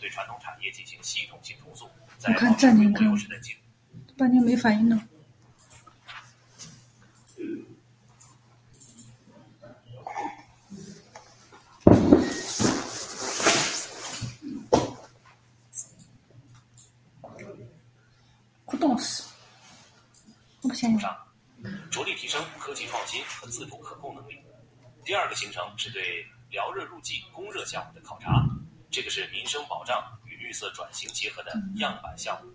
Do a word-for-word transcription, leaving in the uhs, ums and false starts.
对传统产业进行系统性重塑， 我看暂停看半天没反应呢。不动死，我不想上，着力提升科技创新和自主可控能力。第二个行程是对辽热入季供热项目的考察，这个是民生保障与绿色转型结合的样板项目。